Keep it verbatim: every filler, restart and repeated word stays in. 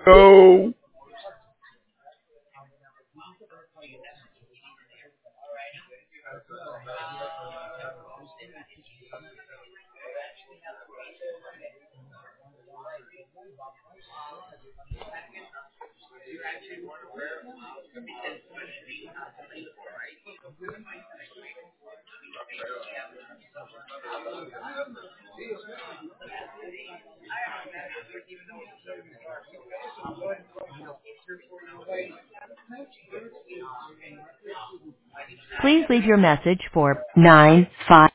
No. Please leave your message for nine five.